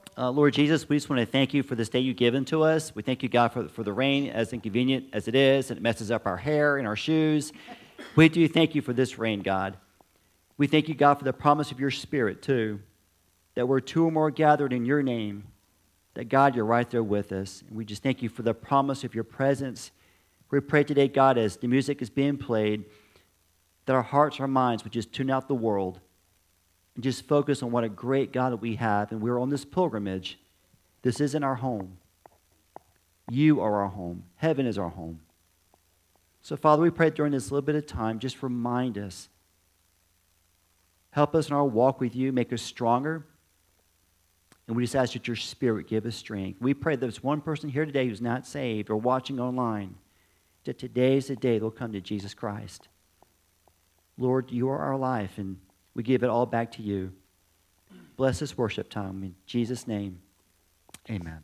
Lord Jesus, we just want to thank you for this day you've given to us. We thank you, God, for the rain, as inconvenient as it is, and it messes up our hair and our shoes. We do thank you for this rain, God. We thank you, God, for the promise of your Spirit, too, that where two or more gathered in your name, that, God, you're right there with us. And we just thank you for the promise of your presence. We pray today, God, as the music is being played, that our hearts, our minds would just tune out the world and just focus on what a great God that we have. And we're on this pilgrimage. This isn't our home. You are our home. Heaven is our home. So, Father, we pray during this little bit of time, just remind us. Help us in our walk with you. Make us stronger. And we just ask that your Spirit give us strength. We pray that there's one person here today who's not saved or watching online, that today is the day they'll come to Jesus Christ. Lord, you are our life, and we give it all back to you. Bless this worship time. In Jesus' name, amen.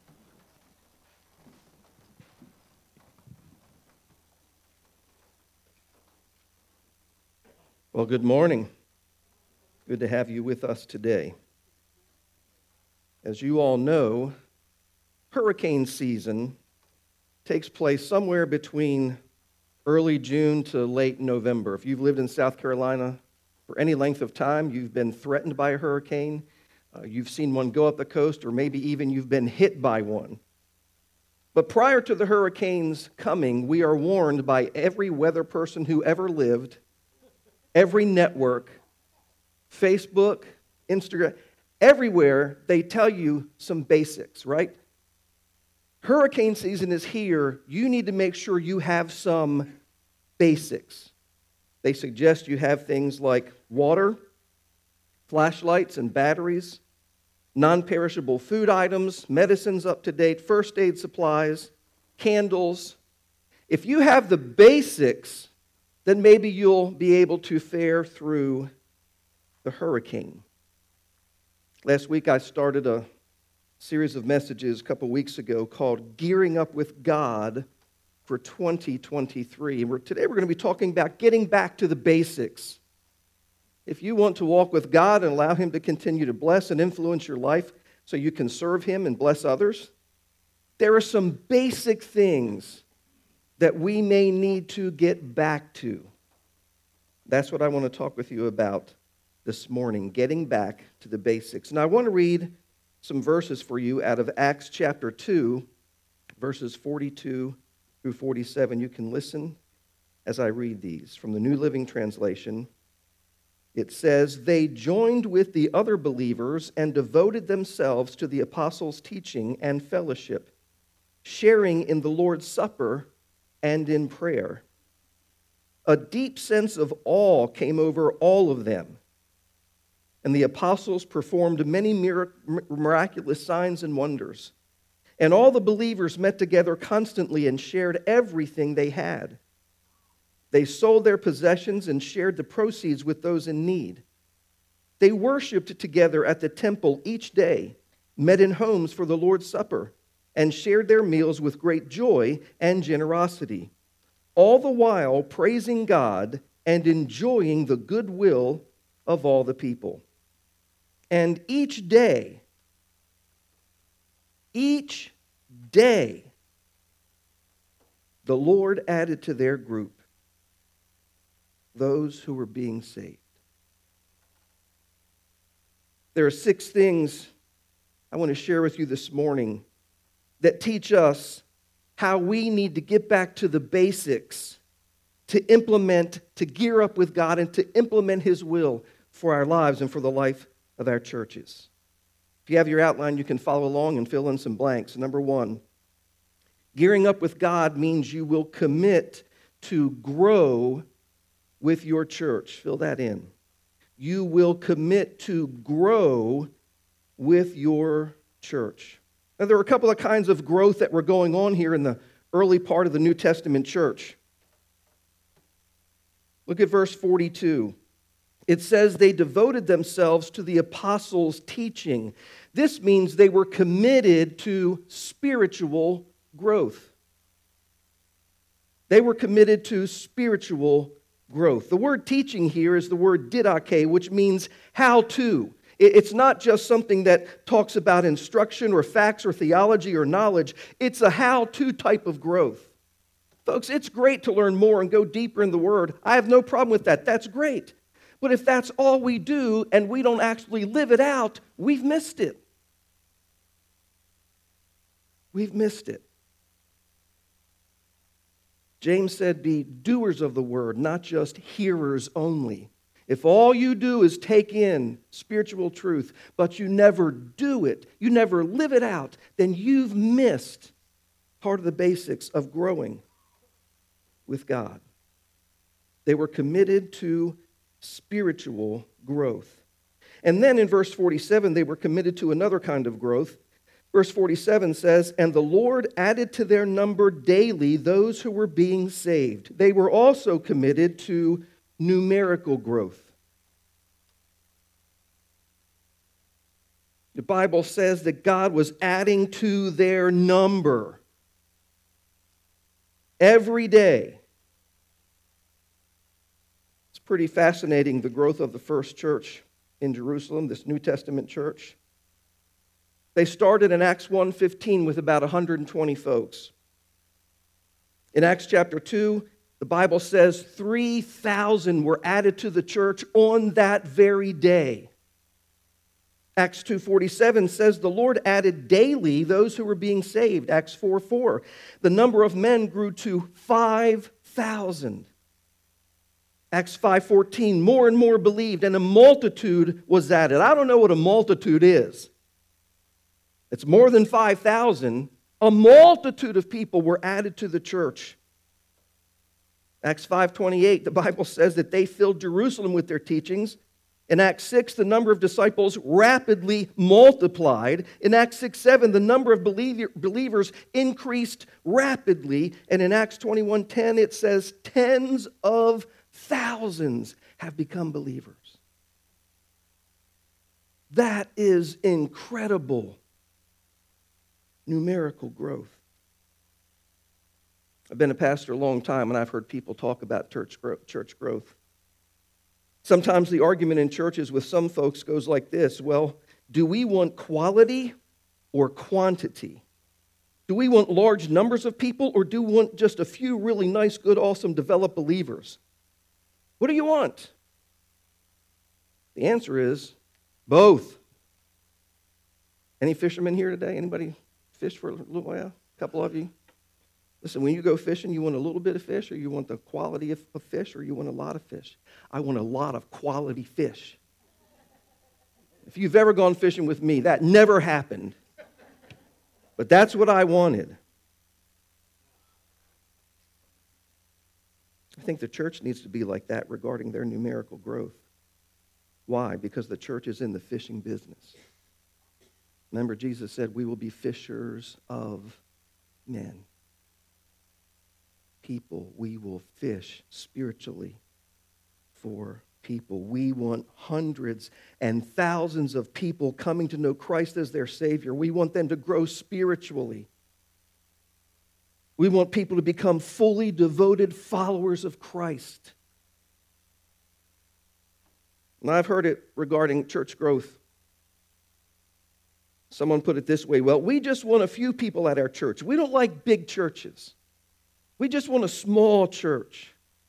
Well, good morning. Good to have you with us today. As you all know, hurricane season takes place somewhere between early June to late November. If you've lived in South Carolina for any length of time, you've been threatened by a hurricane, you've seen one go up the coast, or maybe even you've been hit by one. But prior to the hurricanes coming, we are warned by every weather person who ever lived, every network, Facebook, Instagram, everywhere, they tell you some basics, right? Hurricane season is here. You need to make sure you have some basics. They suggest you have things like water, flashlights and batteries, non-perishable food items, medicines up to date, first aid supplies, candles. If you have the basics, then maybe you'll be able to fare through the hurricane. Last week I started a series of messages a couple weeks ago called Gearing Up with God for 2023. Today we're going to be talking about getting back to the basics. If you want to walk with God and allow Him to continue to bless and influence your life so you can serve Him and bless others, there are some basic things that we may need to get back to. That's what I want to talk with you about this morning, getting back to the basics. And I want to read some verses for you out of Acts chapter 2, verses 42 through 47. You can listen as I read these from the New Living Translation. It says, "They joined with the other believers and devoted themselves to the apostles' teaching and fellowship, sharing in the Lord's Supper and in prayer. A deep sense of awe came over all of them, and the apostles performed many miraculous signs and wonders. And all the believers met together constantly and shared everything they had. They sold their possessions and shared the proceeds with those in need. They worshiped together at the temple each day, met in homes for the Lord's Supper, and shared their meals with great joy and generosity, all the while praising God and enjoying the goodwill of all the people. And each day, the Lord added to their group those who were being saved." There are 6 things I want to share with you this morning that teach us how we need to get back to the basics to implement, to gear up with God and to implement His will for our lives and for the life of our churches. If you have your outline, you can follow along and fill in some blanks. Number 1, gearing up with God means you will commit to grow with your church. Fill that in. You will commit to grow with your church. Now, there are a couple of kinds of growth that were going on here in the early part of the New Testament church. Look at verse 42. It says they devoted themselves to the apostles' teaching. This means they were committed to spiritual growth. They were committed to spiritual growth. The word teaching here is the word didache, which means how to. It's not just something that talks about instruction or facts or theology or knowledge. It's a how-to type of growth. Folks, it's great to learn more and go deeper in the Word. I have no problem with that. That's great. But if that's all we do and we don't actually live it out, we've missed it. We've missed it. James said, be doers of the word, not just hearers only. If all you do is take in spiritual truth, but you never do it, you never live it out, then you've missed part of the basics of growing with God. They were committed to spiritual growth. And then in verse 47, they were committed to another kind of growth. Verse 47 says, and the Lord added to their number daily those who were being saved. They were also committed to numerical growth. The Bible says that God was adding to their number every day. It's pretty fascinating, the growth of the first church in Jerusalem, this New Testament church. They started in Acts 1:15 with about 120 folks. In Acts chapter 2, the Bible says 3,000 were added to the church on that very day. Acts 2:47 says the Lord added daily those who were being saved. Acts 4:4. The number of men grew to 5,000. Acts 5:14, more and more believed, and a multitude was added. I don't know what a multitude is. It's more than 5,000. A multitude of people were added to the church. Acts 5:28, the Bible says that they filled Jerusalem with their teachings. In Acts 6, the number of disciples rapidly multiplied. In Acts 6:7, the number of believers increased rapidly. And in Acts 21:10, it says tens of thousands have become believers. That is incredible numerical growth. I've been a pastor a long time, and I've heard people talk about church growth. Sometimes the argument in churches with some folks goes like this: well, do we want quality or quantity? Do we want large numbers of people, or do we want just a few really nice, good, awesome, developed believers? What do you want? The answer is both. Any fishermen here today? Anybody fish for a little while? A couple of you? Listen, when you go fishing, you want a little bit of fish, or you want the quality of fish, or you want a lot of fish? I want a lot of quality fish. If you've ever gone fishing with me, that never happened. But that's what I wanted. I think the church needs to be like that regarding their numerical growth. Why? Because the church is in the fishing business. Remember, Jesus said, we will be fishers of men. People, we will fish spiritually for people. We want hundreds and thousands of people coming to know Christ as their Savior. We want them to grow spiritually. We want people to become fully devoted followers of Christ. And I've heard it regarding church growth. Someone put it this way: well, we just want a few people at our church. We don't like big churches. We just want a small church.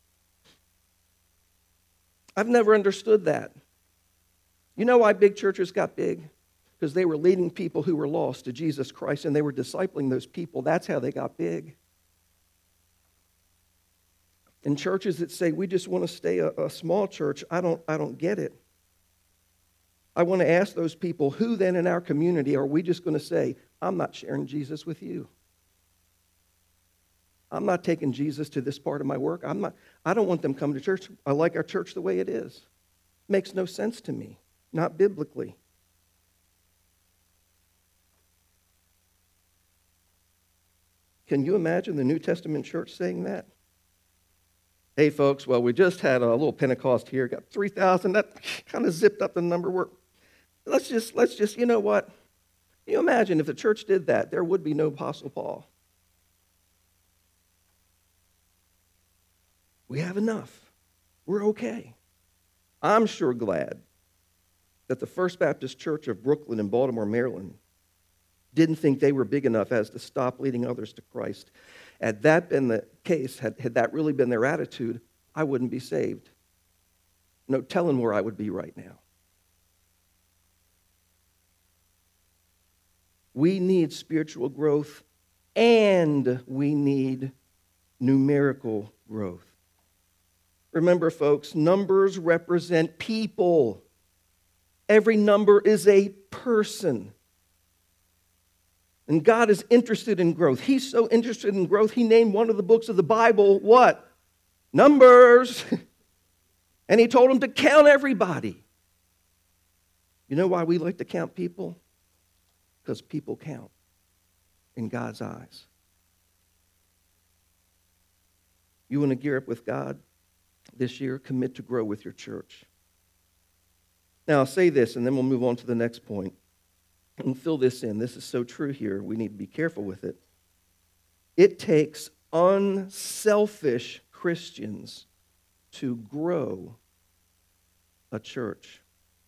I've never understood that. You know why big churches got big? Because they were leading people who were lost to Jesus Christ, and they were discipling those people. That's how they got big. In churches that say, we just want to stay a small church, I don't get it. I want to ask those people, who then in our community are we just going to say, I'm not sharing Jesus with you? I'm not taking Jesus to this part of my work. I don't want them coming to church. I like our church the way it is. Makes no sense to me, not biblically. Can you imagine the New Testament church saying that? Hey, folks, well, we just had a little Pentecost here, got 3,000. That kind of zipped up the number. Let's just, you know what? Can you imagine if the church did that? There would be no Apostle Paul. We have enough. We're okay. I'm sure glad that the First Baptist Church of Brooklyn in Baltimore, Maryland, didn't think they were big enough as to stop leading others to Christ. Had that been the case, had that really been their attitude, I wouldn't be saved. No telling where I would be right now. We need spiritual growth and we need numerical growth. Remember, folks, numbers represent people. Every number is a person. And God is interested in growth. He's so interested in growth, he named one of the books of the Bible, what? Numbers. And he told them to count everybody. You know why we like to count people? Because people count in God's eyes. You want to gear up with God this year? Commit to grow with your church. Now, I'll say this, and then we'll move on to the next point. And fill this in. This is so true here. We need to be careful with it. It takes unselfish Christians to grow a church.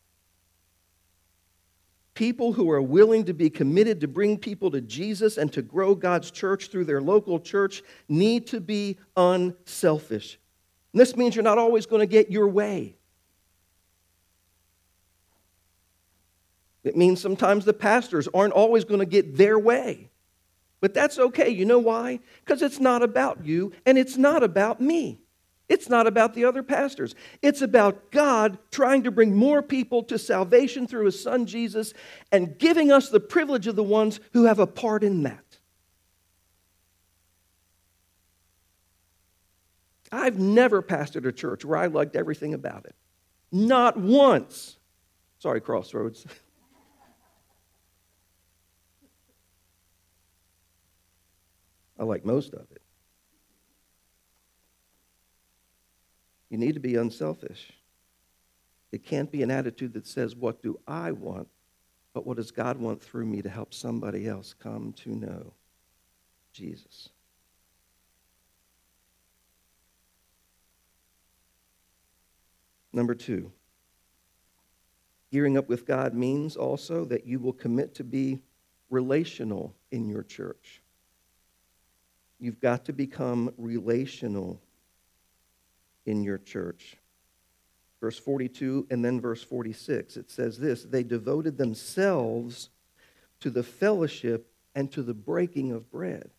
People who are willing to be committed to bring people to Jesus and to grow God's church through their local church need to be unselfish. And this means you're not always going to get your way. It means sometimes the pastors aren't always going to get their way. But that's okay. You know why? Because it's not about you and it's not about me. It's not about the other pastors. It's about God trying to bring more people to salvation through His Son Jesus and giving us the privilege of the ones who have a part in that. I've never pastored a church where I liked everything about it. Not once. Sorry, Crossroads. I like most of it. You need to be unselfish. It can't be an attitude that says, what do I want? But what does God want through me to help somebody else come to know Jesus? Number 2, gearing up with God means also that you will commit to be relational in your church. You've got to become relational in your church. Verse 42 and then verse 46, it says this: they devoted themselves to the fellowship and to the breaking of bread.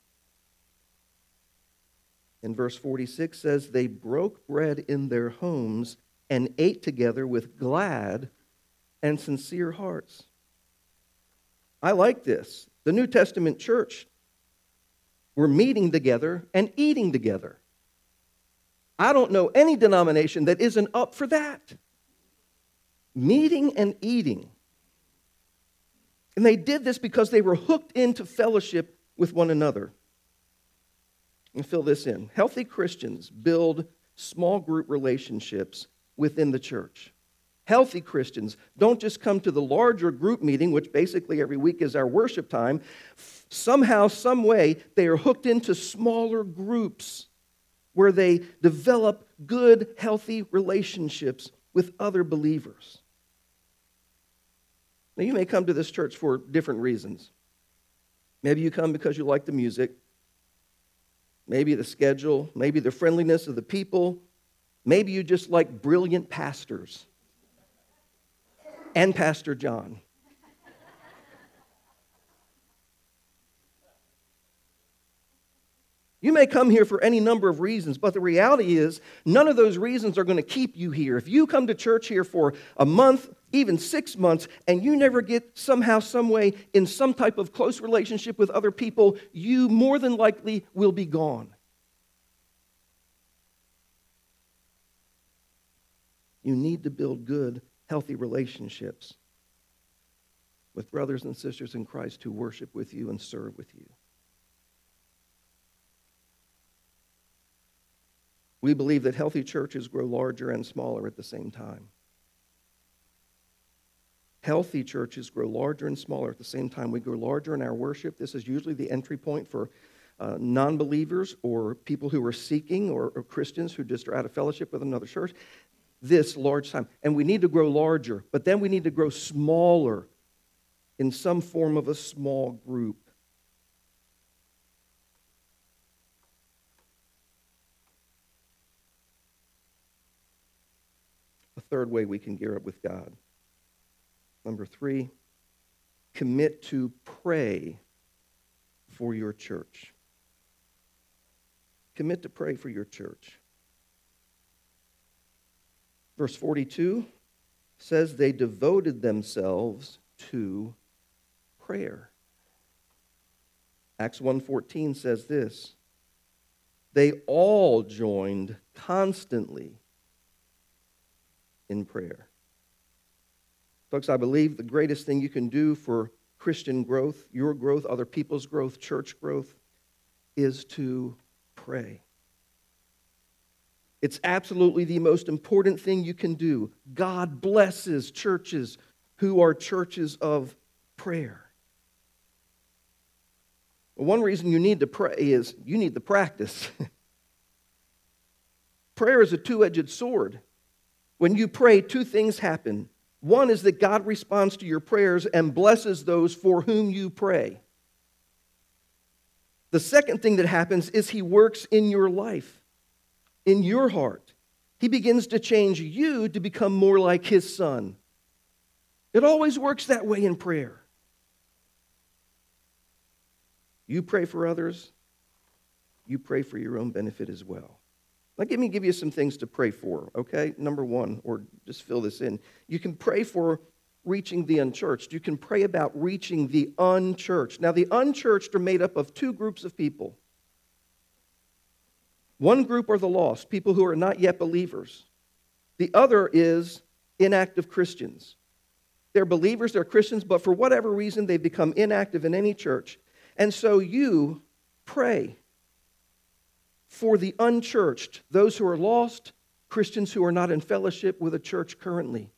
And verse 46 says they broke bread in their homes and ate together with glad and sincere hearts. I like this. The New Testament church were meeting together and eating together. I don't know any denomination that isn't up for that. Meeting and eating. And they did this because they were hooked into fellowship with one another. And fill this in. Healthy Christians build small group relationships within the church. Healthy Christians don't just come to the larger group meeting, which basically every week is our worship time. Somehow, some way, they are hooked into smaller groups where they develop good, healthy relationships with other believers. Now, you may come to this church for different reasons. Maybe you come because you like the music, maybe the schedule, maybe the friendliness of the people, maybe you just like brilliant pastors and Pastor John. You may come here for any number of reasons, but the reality is none of those reasons are going to keep you here. If you come to church here for a month, even 6 months, and you never get somehow, some way, in some type of close relationship with other people, you more than likely will be gone. You need to build good, healthy relationships with brothers and sisters in Christ who worship with you and serve with you. We believe that healthy churches grow larger and smaller at the same time. Healthy churches grow larger and smaller at the same time. We grow larger in our worship. This is usually the entry point for non-believers or people who are seeking or Christians who just are out of fellowship with another church. this large time. And we need to grow larger, but then we need to grow smaller in some form of a small group. A third way we can gear up with God. Number 3, commit to pray for your church. Commit to pray for your church. Verse 42 says they devoted themselves to prayer. Acts 1:14 says this: they all joined constantly in prayer. Folks, I believe the greatest thing you can do for Christian growth, your growth, other people's growth, church growth, is to pray. It's absolutely the most important thing you can do. God blesses churches who are churches of prayer. One reason you need to pray is you need the practice. Prayer is a two-edged sword. When you pray, two things happen. One is that God responds to your prayers and blesses those for whom you pray. The second thing that happens is He works in your life, in your heart. He begins to change you to become more like His Son. It always works that way in prayer. You pray for others, you pray for your own benefit as well. Let me give you some things to pray for, okay? Number 1, or just fill this in. You can pray for reaching the unchurched. You can pray about reaching the unchurched. Now, the unchurched are made up of two groups of people. One group are the lost, people who are not yet believers. The other is inactive Christians. They're believers, they're Christians, but for whatever reason, they've become inactive in any church. And so you pray for the unchurched, those who are lost, Christians who are not in fellowship with a church currently.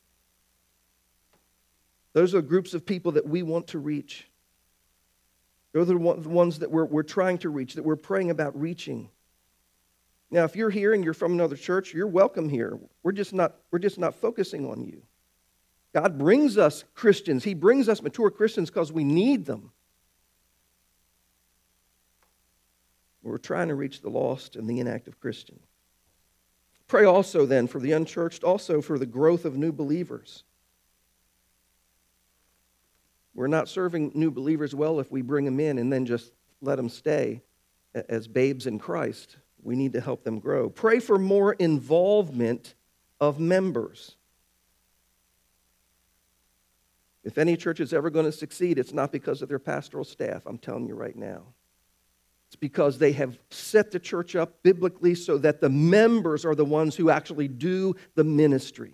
Those are groups of people that we want to reach. Those are the ones that we're trying to reach, that we're praying about reaching. Now, if you're here and you're from another church, you're welcome here. We're just not focusing on you. God brings us Christians. He brings us mature Christians because we need them. We're trying to reach the lost and the inactive Christian. Pray also then for the unchurched, also for the growth of new believers. We're not serving new believers well if we bring them in and then just let them stay as babes in Christ. We need to help them grow. Pray for more involvement of members. If any church is ever going to succeed, it's not because of their pastoral staff, I'm telling you right now. It's because they have set the church up biblically so that the members are the ones who actually do the ministry.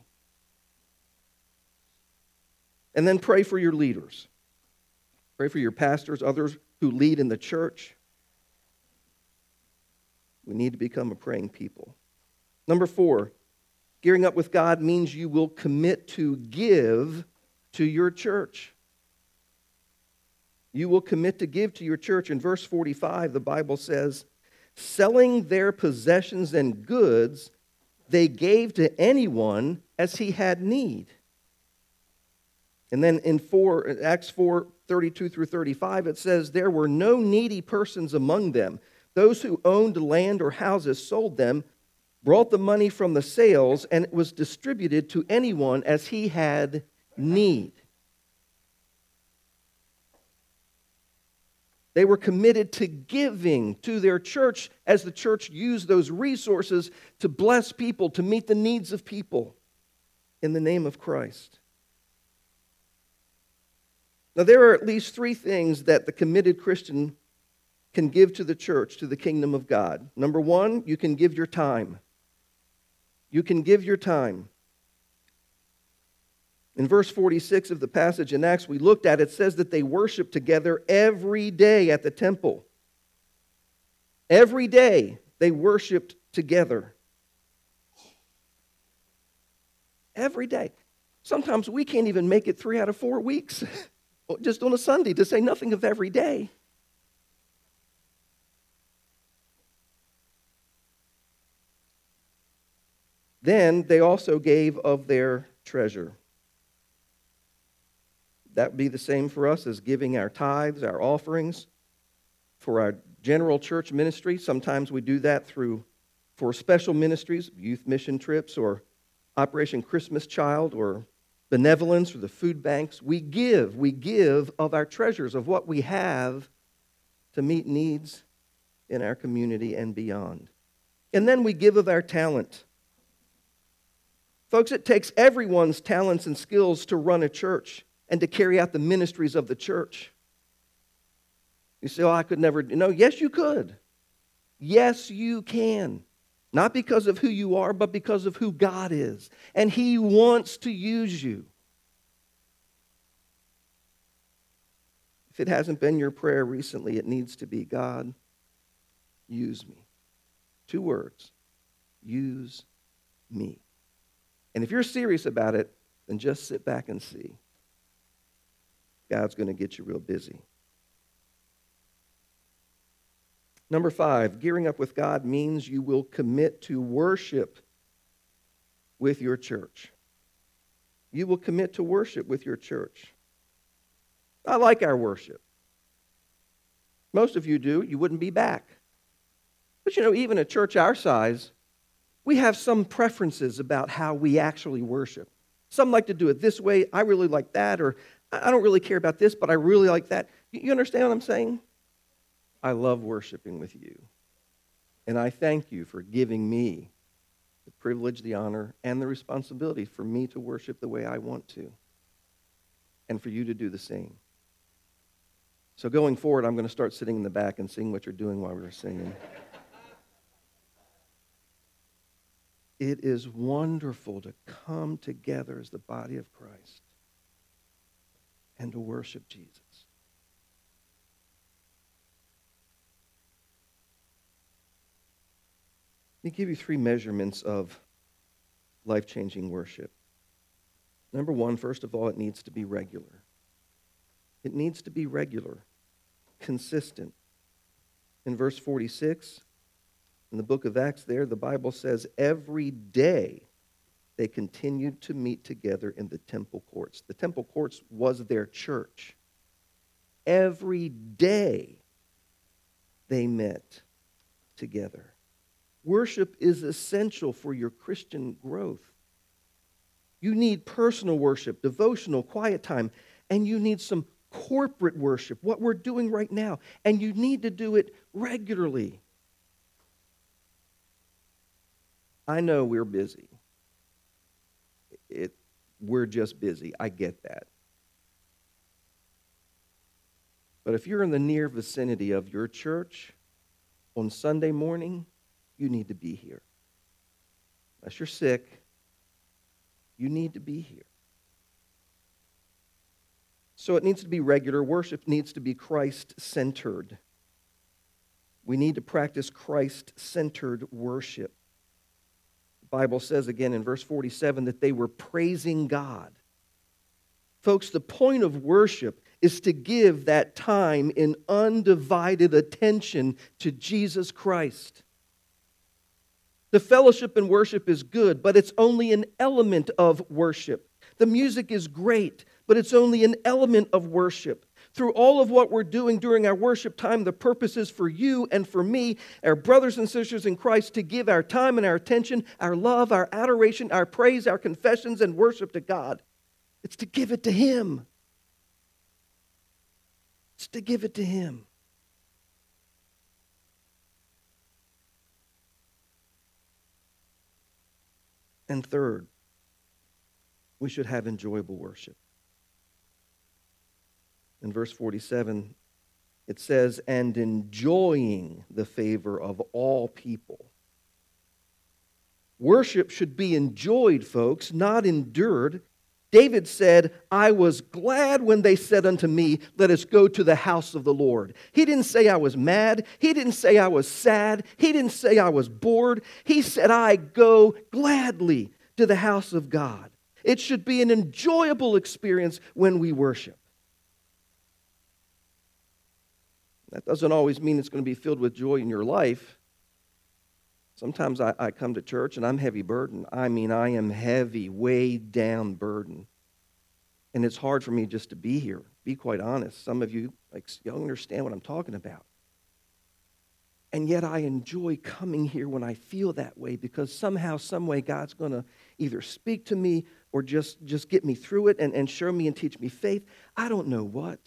And then pray for your leaders. Pray for your pastors, others who lead in the church. We need to become a praying people. Number 4, gearing up with God means you will commit to give to your church. You will commit to give to your church. In verse 45, the Bible says, selling their possessions and goods, they gave to anyone as he had need. And then in Acts 4, 32 through 35, it says, there were no needy persons among them. Those who owned land or houses sold them, brought the money from the sales, and it was distributed to anyone as he had need. They were committed to giving to their church as the church used those resources to bless people, to meet the needs of people in the name of Christ. Now, there are at least 3 things that the committed Christian can give to the church, to the kingdom of God. Number 1, you can give your time. You can give your time. In verse 46 of the passage in Acts we looked at, it says that they worshiped together every day at the temple. Every day they worshiped together. Every day. Sometimes we can't even make it 3 out of 4 weeks, just on a Sunday, to say nothing of every day. Then they also gave of their treasure. That would be the same for us as giving our tithes, our offerings, for our general church ministry. Sometimes we do that for special ministries, youth mission trips, or Operation Christmas Child, or benevolence, or the food banks. We give of our treasures, of what we have to meet needs in our community and beyond. And then we give of our talent. Folks, it takes everyone's talents and skills to run a church and to carry out the ministries of the church. You say, oh, I could never. No, yes, you could. Yes, you can. Not because of who you are, but because of who God is. And He wants to use you. If it hasn't been your prayer recently, it needs to be, God, use me. 2 words. Use me. And if you're serious about it, then just sit back and see. God's going to get you real busy. Number 5, gearing up with God means you will commit to worship with your church. You will commit to worship with your church. I like our worship. Most of you do. You wouldn't be back. But even a church our size, we have some preferences about how we actually worship. Some like to do it this way. I really like that. Or I don't really care about this, but I really like that. You understand what I'm saying? I love worshiping with you. And I thank you for giving me the privilege, the honor, and the responsibility for me to worship the way I want to. And for you to do the same. So going forward, I'm going to start sitting in the back and seeing what you're doing while we're singing. It is wonderful to come together as the body of Christ and to worship Jesus. Let me give you 3 measurements of life-changing worship. Number 1, first of all, it needs to be regular. It needs to be regular, consistent. In verse 46, in the book of Acts there, the Bible says every day they continued to meet together in the temple courts. The temple courts was their church. Every day they met together. Worship is essential for your Christian growth. You need personal worship, devotional, quiet time, and you need some corporate worship, what we're doing right now, and you need to do it regularly. I know we're busy. We're just busy. I get that. But if you're in the near vicinity of your church on Sunday morning, you need to be here. Unless you're sick, you need to be here. So it needs to be regular. Worship needs to be Christ-centered. We need to practice Christ-centered worship. The Bible says again in verse 47 that they were praising God. Folks, the point of worship is to give that time in undivided attention to Jesus Christ. The fellowship and worship is good, but it's only an element of worship. The music is great, but it's only an element of worship. Through all of what we're doing during our worship time, the purpose is for you and for me, our brothers and sisters in Christ, to give our time and our attention, our love, our adoration, our praise, our confessions, and worship to God. It's to give it to Him. It's to give it to Him. And third, we should have enjoyable worship. In verse 47, it says, and enjoying the favor of all people. Worship should be enjoyed, folks, not endured. David said, I was glad when they said unto me, let us go to the house of the Lord. He didn't say I was mad. He didn't say I was sad. He didn't say I was bored. He said, I go gladly to the house of God. It should be an enjoyable experience when we worship. That doesn't always mean it's going to be filled with joy in your life. Sometimes I come to church and I'm heavy burden. I mean, I am heavy, weighed down burden. And it's hard for me just to be here, be quite honest. Some of you, you don't understand what I'm talking about. And yet I enjoy coming here when I feel that way because somehow, some way, God's going to either speak to me or just get me through it and show me and teach me faith. I don't know what.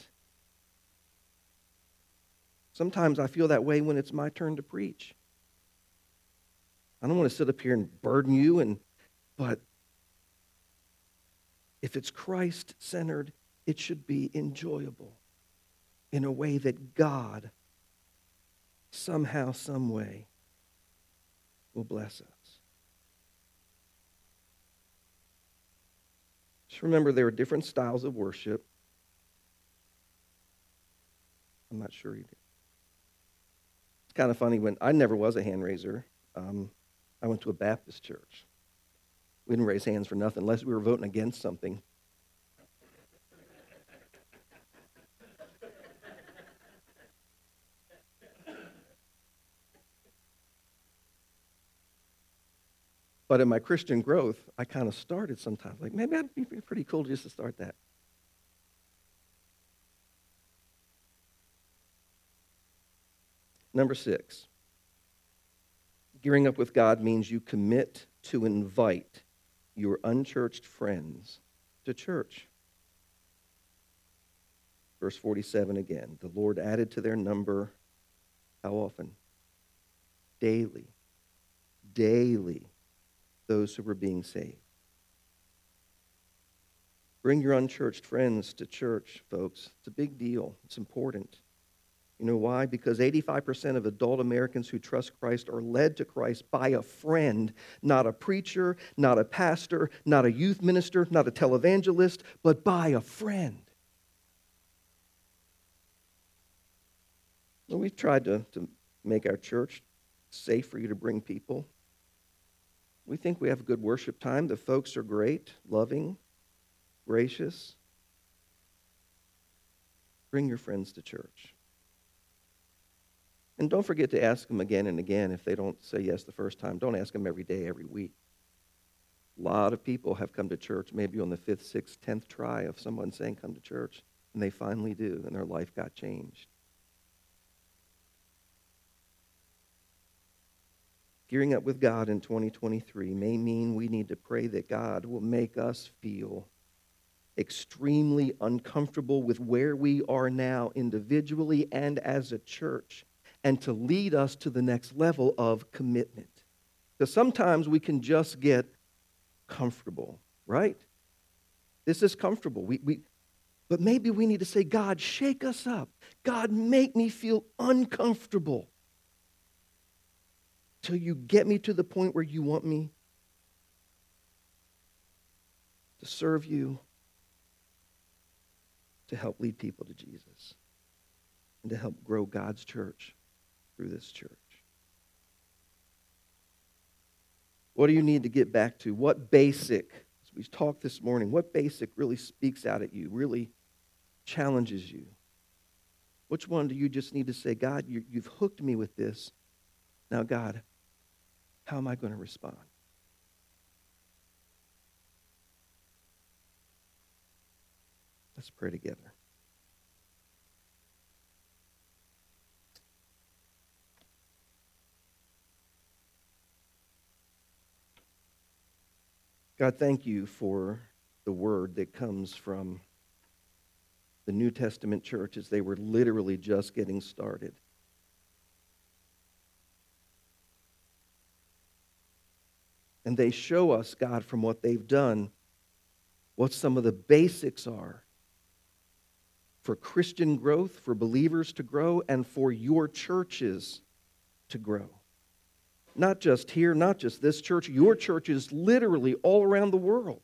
Sometimes I feel that way when it's my turn to preach. I don't want to sit up here and burden you, but if it's Christ-centered, it should be enjoyable in a way that God somehow, some way will bless us. Just remember there are different styles of worship. I'm not sure you do. It's kind of funny when I never was a hand raiser. I went to a Baptist church. We didn't raise hands for nothing unless we were voting against something. But in my Christian growth, I kind of started sometimes. Like, maybe it'd be pretty cool just to start that. Number 6. Gearing up with God means you commit to invite your unchurched friends to church. Verse 47 again. The Lord added to their number, how often? Daily. Daily. Those who were being saved. Bring your unchurched friends to church, folks. It's a big deal. It's important. You know why? Because 85% of adult Americans who trust Christ are led to Christ by a friend, not a preacher, not a pastor, not a youth minister, not a televangelist, but by a friend. Well, we've tried to make our church safe for you to bring people. We think we have a good worship time. The folks are great, loving, gracious. Bring your friends to church. And don't forget to ask them again and again if they don't say yes the first time. Don't ask them every day, every week. A lot of people have come to church maybe on the 5th, 6th, 10th try of someone saying come to church, and they finally do, and their life got changed. Gearing up with God in 2023 may mean we need to pray that God will make us feel extremely uncomfortable with where we are now individually and as a church, and to lead us to the next level of commitment. Because sometimes we can just get comfortable, right? This is comfortable. But maybe we need to say, God, shake us up. God, make me feel uncomfortable till you get me to the point where you want me to serve you, to help lead people to Jesus, and to help grow God's church through this church. What do you need to get back to? What basic, as we talked this morning, what basic really speaks out at you, really challenges you? Which one do you just need to say, God, you've hooked me with this. Now, God, how am I going to respond? Let's pray together. God, thank you for the word that comes from the New Testament churches. They were literally just getting started. And they show us, God, from what they've done, what some of the basics are for Christian growth, for believers to grow, and for your churches to grow. Not just here, not just this church, your churches literally all around the world.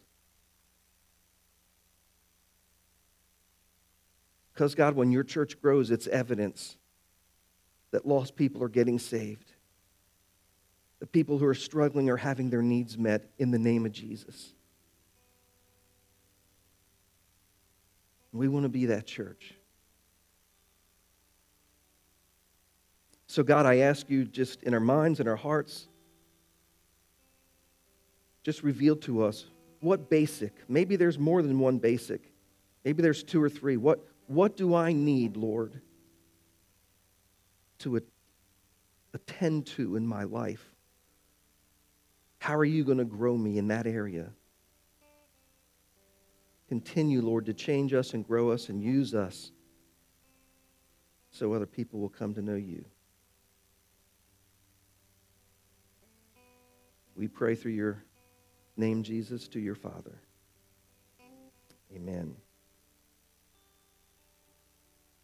Because, God, when your church grows, it's evidence that lost people are getting saved. The people who are struggling are having their needs met in the name of Jesus. We want to be that church. So, God, I ask you just in our minds and our hearts, just reveal to us what basic, maybe there's more than one basic, maybe there's two or three. What do I need, Lord, to attend to in my life? How are you going to grow me in that area? Continue, Lord, to change us and grow us and use us so other people will come to know you. We pray through your name, Jesus, to your Father. Amen.